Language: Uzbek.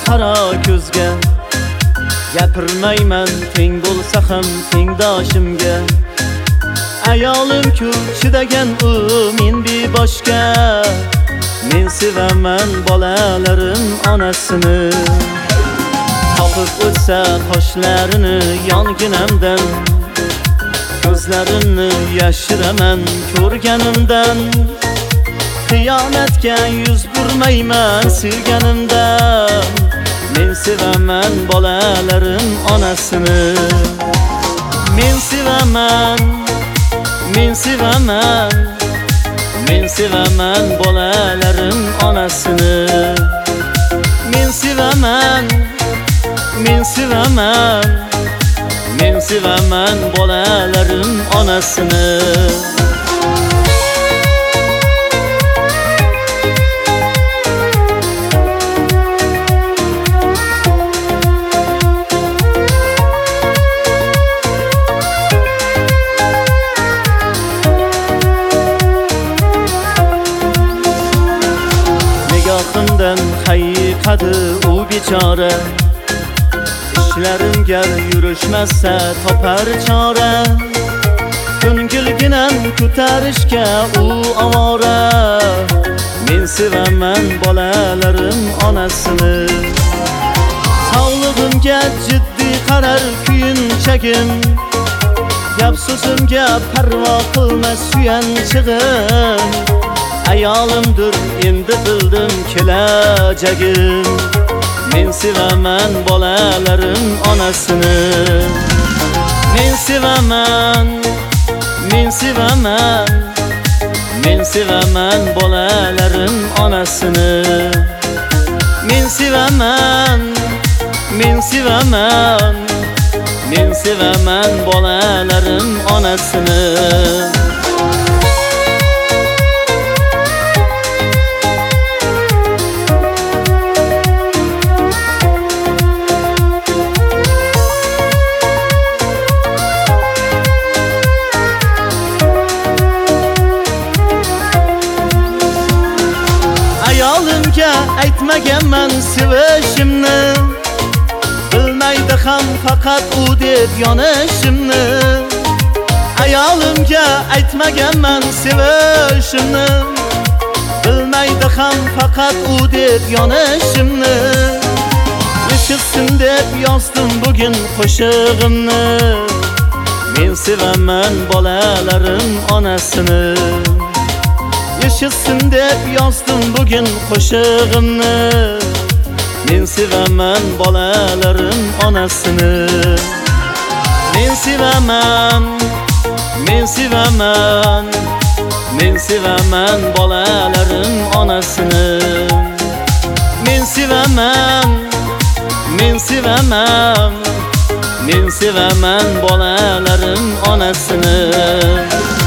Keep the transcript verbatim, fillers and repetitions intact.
qara ko'zga. Gapirmayman teng bo'lsa ham tengdoshimga. Ayolim-ku chidagan u men beboshga. Men sevaman bolalarim onasini. Qoqib o'tsa qoshlarini yonginamdan, ko'zlarini yashiraman ko'rganimdan. Xiyonatga yuz burmayman sevganimdan. Men sevaman bolalarim onasini. Men sevaman, men sevaman, men sevaman bolalarim onasini. Men sevaman, men sevaman, men sevaman bolalarim onasini. Nigohimdan hayiqadi u bechora. Ishlarimga yurishmasa topar chora. Ko'ngilginam ko'tarishga u ovora. Men sevaman bolalarim onasini. Sog'lig'imga jiddiy qarar kuyinchagim. Gap so'zimga parvo qilmas suyanchig'im. Ayolimdir endi bildim kelajagim. Men sevaman bolalarim onasini. Men sevaman, men sevaman, men sevaman bolalarim onasini. Men sevaman, men sevaman, men sevaman bolalarim onasini. Ayolimga aytmaganman sevishimni. Bilmaydi ham faqat u deb yonishimni. Ayolimga aytmaganman sevishimni. Bilmaydi ham faqat u deb yonishimni. Eshitsin deb yozdim bugun qo'shig'imni. Men sevaman bolalarim onasini. Eshitsin deb yozdim bugun qo'shig'imni. Men sevaman bolalarim onasini. Men sevaman, men sevaman, men sevaman bolalarim onasini. Men sevaman, men sevaman, men sevaman bolalarim onasini.